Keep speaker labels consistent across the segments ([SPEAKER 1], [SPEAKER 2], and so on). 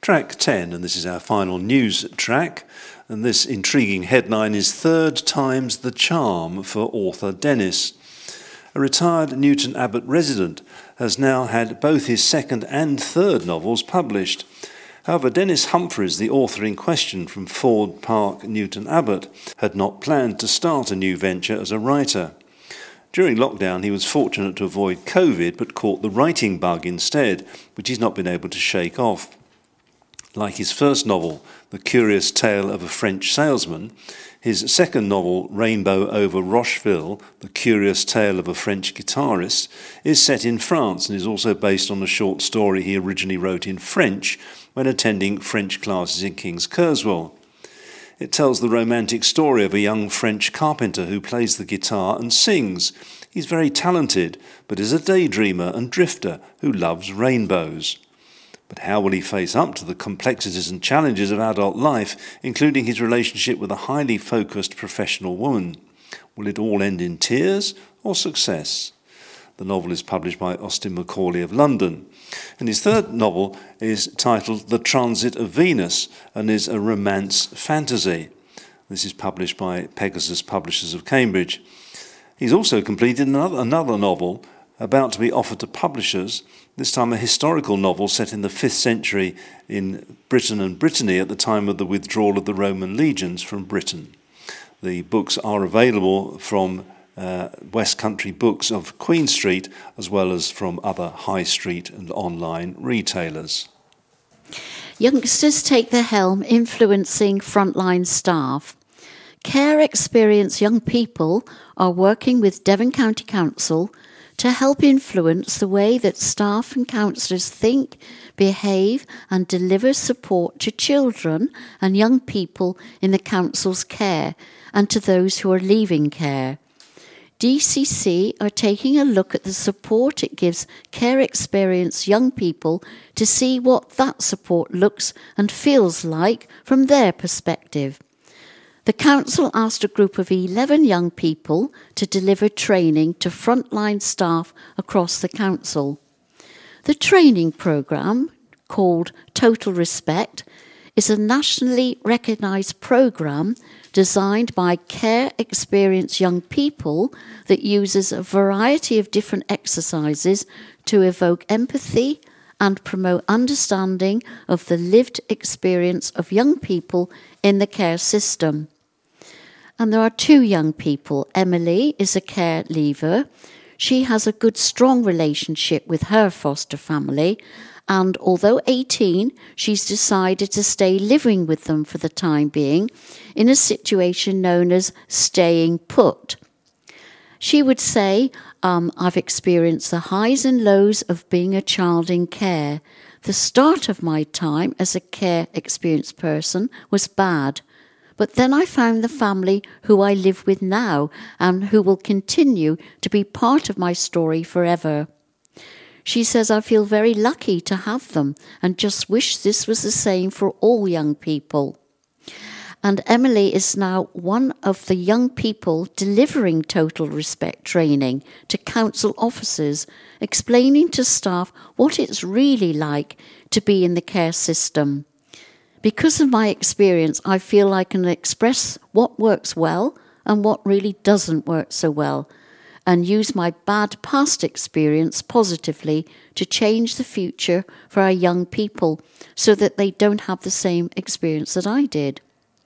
[SPEAKER 1] Track 10, and this is our final news track, and this intriguing headline is Third Time's the Charm for author Dennis. A retired Newton Abbot resident has now had both his second and third novels published. However, Dennis Humphreys, the author in question from Ford Park, Newton Abbot, had not planned to start a new venture as a writer. During lockdown, he was fortunate to avoid COVID, but caught the writing bug instead, which he's not been able to shake off. Like his first novel, The Curious Tale of a French Salesman, his second novel, Rainbow over Rocheville, The Curious Tale of a French Guitarist, is set in France and is also based on a short story he originally wrote in French when attending French classes in King's Kerswell. It tells the romantic story of a young French carpenter who plays the guitar and sings. He's very talented, but is a daydreamer and drifter who loves rainbows. But how will he face up to the complexities and challenges of adult life, including his relationship with a highly focused professional woman? Will it all end in tears or success? The novel is published by Austin Macaulay of London. And his third novel is titled The Transit of Venus and is a romance fantasy. This is published by Pegasus Publishers of Cambridge. He's also completed another novel about to be offered to publishers, this time a historical novel set in the 5th century in Britain and Brittany at the time of the withdrawal of the Roman legions from Britain. The books are available from West Country Books of Queen Street, as well as from other high street and online retailers.
[SPEAKER 2] Youngsters take the helm, influencing frontline staff. Care experienced young people are working with Devon County Council to help influence the way that staff and counsellors think, behave and deliver support to children and young people in the council's care and to those who are leaving care. DCC are taking a look at the support it gives care-experienced young people to see what that support looks and feels like from their perspective. The council asked a group of 11 young people to deliver training to frontline staff across the council. The training programme, called Total Respect, is a nationally recognised programme designed by care-experienced young people that uses a variety of different exercises to evoke empathy and promote understanding of the lived experience of young people in the care system. And there are two young people. Emily is a care leaver. She has a good, strong relationship with her foster family, and although 18, she's decided to stay living with them for the time being in a situation known as staying put. She would say, I've experienced the highs and lows of being a child in care. The start of my time as a care experienced person was bad. But then I found the family who I live with now and who will continue to be part of my story forever. She says, I feel very lucky to have them and just wish this was the same for all young people. And Emily is now one of the young people delivering Total Respect training to council officers, explaining to staff what it's really like to be in the care system. Because of my experience, I feel I can express what works well and what really doesn't work so well, and use my bad past experience positively to change the future for our young people so that they don't have the same experience that I did.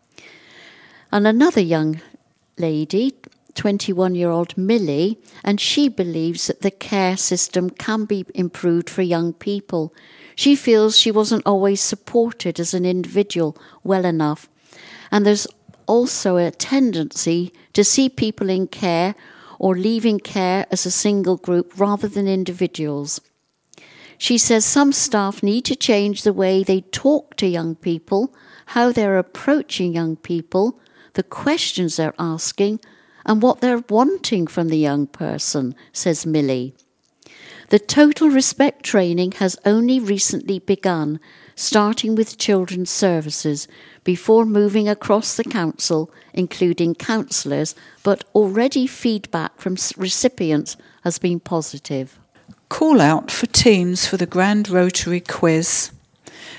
[SPEAKER 2] And another young lady, 21-year-old Millie, and she believes that the care system can be improved for young people. She feels she wasn't always supported as an individual well enough. And there's also a tendency to see people in care or leaving care as a single group rather than individuals. She says some staff need to change the way they talk to young people, how they're approaching young people, the questions they're asking, and what they're wanting from the young person, says Millie. The Total Respect training has only recently begun, starting with children's services, before moving across the council, including counsellors, but already feedback from recipients has been positive.
[SPEAKER 3] Call out for teams for the Grand Rotary Quiz.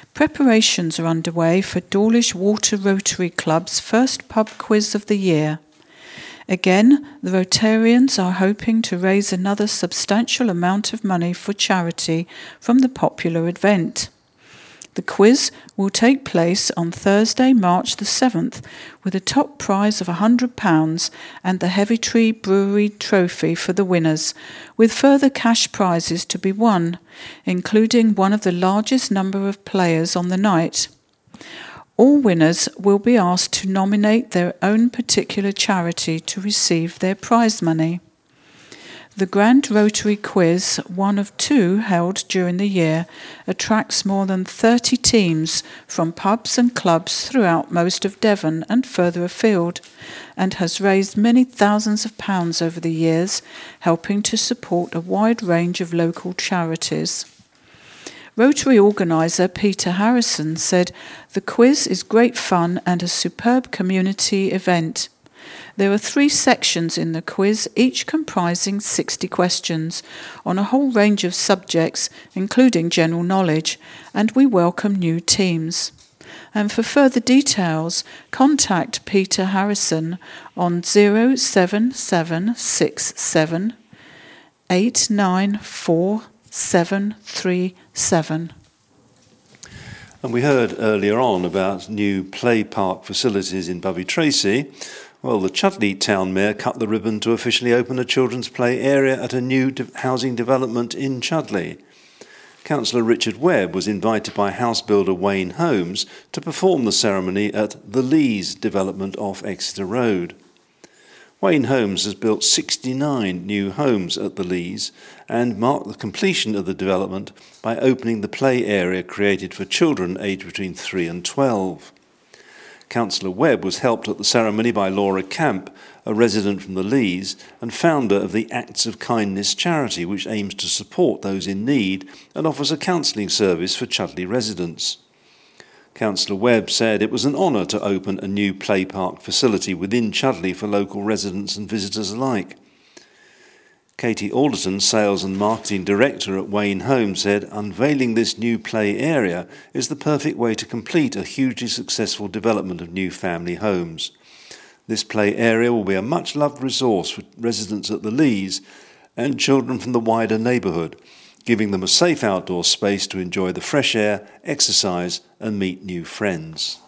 [SPEAKER 3] Preparations are underway for Dawlish Water Rotary Club's first pub quiz of the year. Again, the Rotarians are hoping to raise another substantial amount of money for charity from the popular event. The quiz will take place on Thursday, March the 7th, with a top prize of £100 and the Heavitree Brewery Trophy for the winners, with further cash prizes to be won, including one of the largest number of players on the night. All winners will be asked to nominate their own particular charity to receive their prize money. The Grand Rotary Quiz, one of two held during the year, attracts more than 30 teams from pubs and clubs throughout most of Devon and further afield, and has raised many thousands of pounds over the years, helping to support a wide range of local charities. Rotary organiser Peter Harrison said, "The quiz is great fun and a superb community event. There are 3 sections in the quiz, each comprising 60 questions on a whole range of subjects, including general knowledge, and we welcome new teams. And for further details, contact Peter Harrison on 07767 894737.
[SPEAKER 1] And we heard earlier on about new play park facilities in Bovey Tracy. Well, the Chudley Town Mayor cut the ribbon to officially open a children's play area at a new housing development in Chudley. Councillor Richard Webb was invited by house builder Wayne Holmes to perform the ceremony at the Lees development off Exeter Road. Wayne Holmes has built 69 new homes at the Lees and marked the completion of the development by opening the play area created for children aged between 3 and 12. Councillor Webb was helped at the ceremony by Laura Camp, a resident from the Lees and founder of the Acts of Kindness charity, which aims to support those in need and offers a counselling service for Chudley residents. Councillor Webb said it was an honour to open a new play park facility within Chudley for local residents and visitors alike. Katie Alderton, Sales and Marketing Director at Wayne Holmes, said unveiling this new play area is the perfect way to complete a hugely successful development of new family homes. This play area will be a much-loved resource for residents at the Lees and children from the wider neighbourhood, giving them a safe outdoor space to enjoy the fresh air, exercise and meet new friends.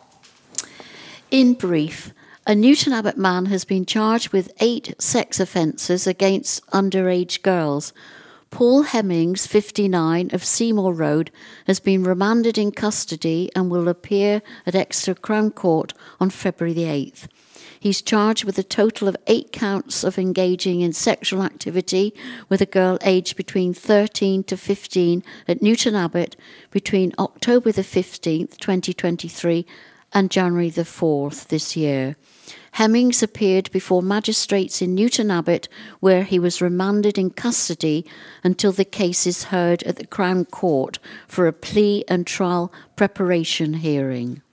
[SPEAKER 2] In brief, a Newton Abbot man has been charged with 8 sex offences against underage girls. Paul Hemmings, 59, of Seymour Road, has been remanded in custody and will appear at Exeter Crown Court on February the 8th. He's charged with a total of 8 counts of engaging in sexual activity with a girl aged between 13 to 15 at Newton Abbot between October the 15th, 2023 and January the 4th this year. Hemmings appeared before magistrates in Newton Abbot, where he was remanded in custody until the case is heard at the Crown Court for a plea and trial preparation hearing.